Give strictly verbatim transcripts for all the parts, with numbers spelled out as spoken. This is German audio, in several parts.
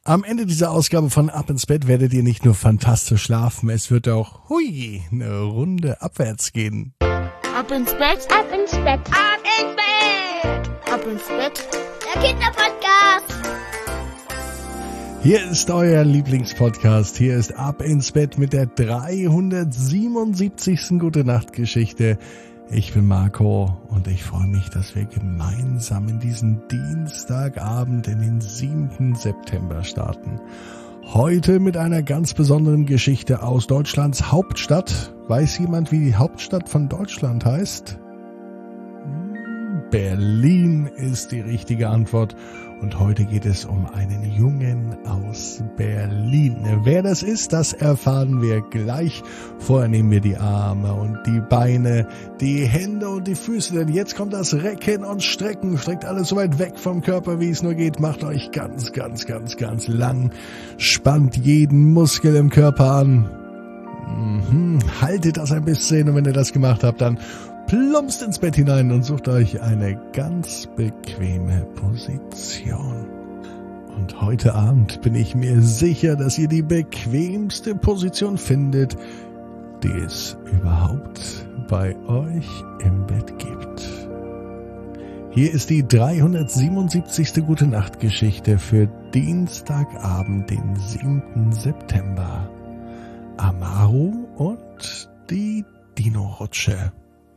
Am Ende dieser Ausgabe von Ab ins Bett werdet ihr nicht nur fantastisch schlafen, es wird auch, hui, eine Runde abwärts gehen. Ab ins Bett, ab ins Bett, ab ins Bett, ab ins Bett, der Kinderpodcast. Hier ist euer Lieblingspodcast, hier ist Ab ins Bett mit der dreihundertsiebenundsiebzigsten Gute-Nacht-Geschichte. Ich bin Marco und ich freue mich, dass wir gemeinsam in diesen Dienstagabend in den siebten September starten. Heute mit einer ganz besonderen Geschichte aus Deutschlands Hauptstadt. Weiß jemand, wie die Hauptstadt von Deutschland heißt? Berlin ist die richtige Antwort. Und heute geht es um einen Jungen aus Berlin. Wer das ist, das erfahren wir gleich. Vorher nehmen wir die Arme und die Beine, die Hände und die Füße. Denn jetzt kommt das Recken und Strecken. Streckt alles so weit weg vom Körper, wie es nur geht. Macht euch ganz, ganz, ganz, ganz lang. Spannt jeden Muskel im Körper an. Mhm. Haltet das ein bisschen. Und wenn ihr das gemacht habt, dann plumpst ins Bett hinein und sucht euch eine ganz bequeme Position. Und heute Abend bin ich mir sicher, dass ihr die bequemste Position findet, die es überhaupt bei euch im Bett gibt. Hier ist die dreihundertsiebenundsiebzigste Gute-Nacht-Geschichte für Dienstagabend, den siebten September. Amaru und die Dino-Rutsche.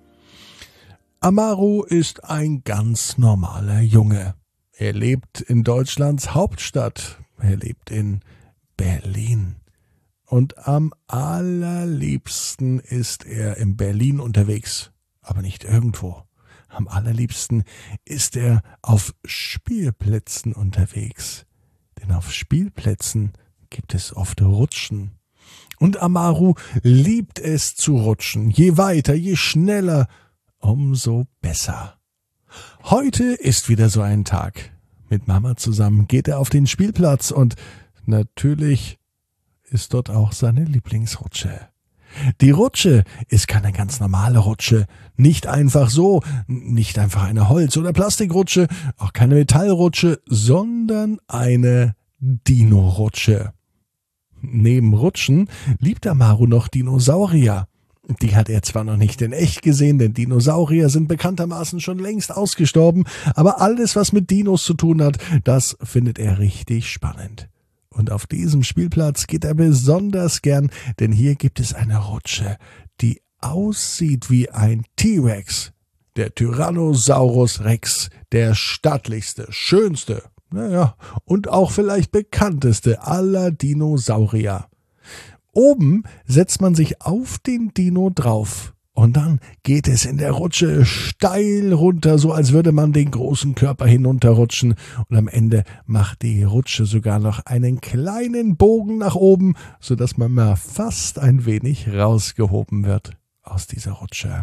Amaru ist ein ganz normaler Junge. Er lebt in Deutschlands Hauptstadt. Er lebt in Berlin. Und am allerliebsten ist er in Berlin unterwegs. Aber nicht irgendwo. Am allerliebsten ist er auf Spielplätzen unterwegs. Denn auf Spielplätzen gibt es oft Rutschen. Und Amaru liebt es zu rutschen. Je weiter, je schneller, umso besser. Heute ist wieder so ein Tag. Mit Mama zusammen geht er auf den Spielplatz und natürlich ist dort auch seine Lieblingsrutsche. Die Rutsche ist keine ganz normale Rutsche. Nicht einfach so, nicht einfach eine Holz- oder Plastikrutsche, auch keine Metallrutsche, sondern eine Dino-Rutsche. Neben Rutschen liebt Amaru noch Dinosaurier. Die hat er zwar noch nicht in echt gesehen, denn Dinosaurier sind bekanntermaßen schon längst ausgestorben, aber alles, was mit Dinos zu tun hat, das findet er richtig spannend. Und auf diesem Spielplatz geht er besonders gern, denn hier gibt es eine Rutsche, die aussieht wie ein T-Rex. Der Tyrannosaurus Rex, der stattlichste, schönste, naja, und auch vielleicht bekannteste aller Dinosaurier. Oben setzt man sich auf den Dino drauf und dann geht es in der Rutsche steil runter, so als würde man den großen Körper hinunterrutschen und am Ende macht die Rutsche sogar noch einen kleinen Bogen nach oben, sodass man mal fast ein wenig rausgehoben wird aus dieser Rutsche.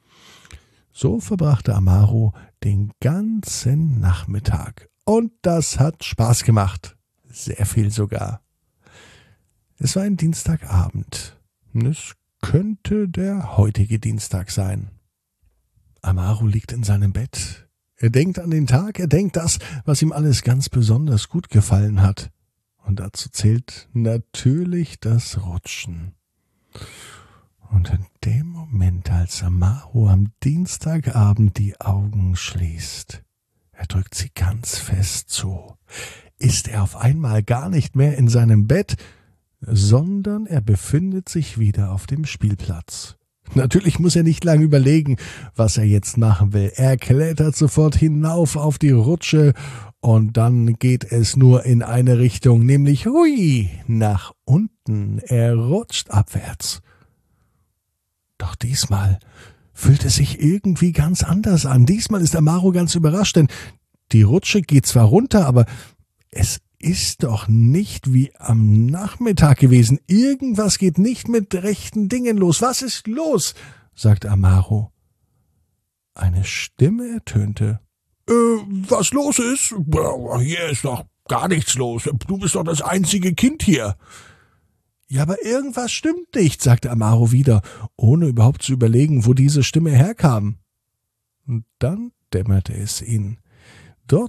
So verbrachte Amaru den ganzen Nachmittag und das hat Spaß gemacht, sehr viel sogar. Es war ein Dienstagabend. Es könnte der heutige Dienstag sein. Amaru liegt in seinem Bett. Er denkt an den Tag, er denkt das, was ihm alles ganz besonders gut gefallen hat. Und dazu zählt natürlich das Rutschen. Und in dem Moment, als Amaru am Dienstagabend die Augen schließt, er drückt sie ganz fest zu, ist er auf einmal gar nicht mehr in seinem Bett, sondern er befindet sich wieder auf dem Spielplatz. Natürlich muss er nicht lange überlegen, was er jetzt machen will. Er klettert sofort hinauf auf die Rutsche und dann geht es nur in eine Richtung, nämlich hui, nach unten. Er rutscht abwärts. Doch diesmal fühlt es sich irgendwie ganz anders an. Diesmal ist Amaru ganz überrascht, denn die Rutsche geht zwar runter, aber es ist doch nicht wie am Nachmittag gewesen. Irgendwas geht nicht mit rechten Dingen los. Was ist los? Sagte Amaru. Eine Stimme ertönte. Äh, was los ist? Hier ist doch gar nichts los. Du bist doch das einzige Kind hier. Ja, aber irgendwas stimmt nicht, sagte Amaru wieder, ohne überhaupt zu überlegen, wo diese Stimme herkam. Und dann dämmerte es ihn. Dort,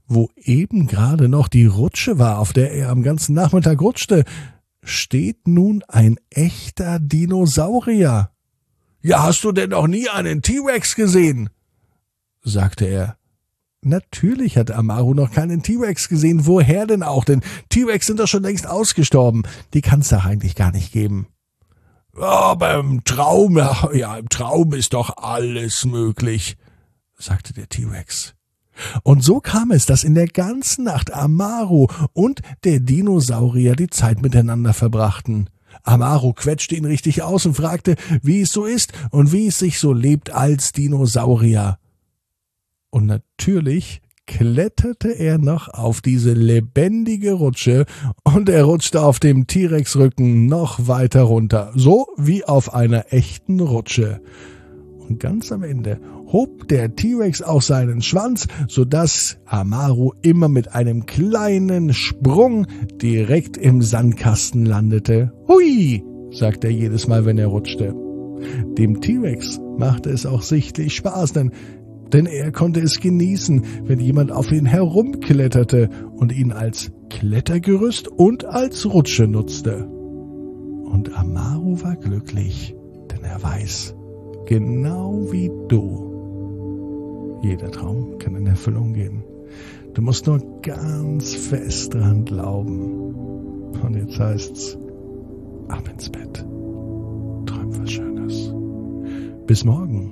wo eben gerade noch die Rutsche war, auf der er am ganzen Nachmittag rutschte, steht nun ein echter Dinosaurier. »Ja, hast du denn noch nie einen T-Rex gesehen?« sagte er. Natürlich hatte Amaru noch keinen T-Rex gesehen. Woher denn auch? Denn T-Rex sind doch schon längst ausgestorben. Die kann es doch eigentlich gar nicht geben. »Aber im Traum, ja, im Traum ist doch alles möglich«, sagte der T-Rex. Und so kam es, dass in der ganzen Nacht Amaru und der Dinosaurier die Zeit miteinander verbrachten. Amaru quetschte ihn richtig aus und fragte, wie es so ist und wie es sich so lebt als Dinosaurier. Und natürlich kletterte er noch auf diese lebendige Rutsche und er rutschte auf dem T-Rex-Rücken noch weiter runter, so wie auf einer echten Rutsche. Und ganz am Ende hob der T-Rex auch seinen Schwanz, sodass Amaru immer mit einem kleinen Sprung direkt im Sandkasten landete. »Hui«, sagte er jedes Mal, wenn er rutschte. Dem T-Rex machte es auch sichtlich Spaß, denn, denn er konnte es genießen, wenn jemand auf ihn herumkletterte und ihn als Klettergerüst und als Rutsche nutzte. Und Amaru war glücklich, denn er weiß, genau wie du, jeder Traum kann in Erfüllung gehen. Du musst nur ganz fest dran glauben. Und jetzt heißt's, ab ins Bett. Träum was Schönes. Bis morgen,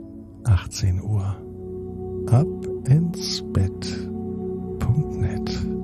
achtzehn Uhr. ab ins Bett punkt net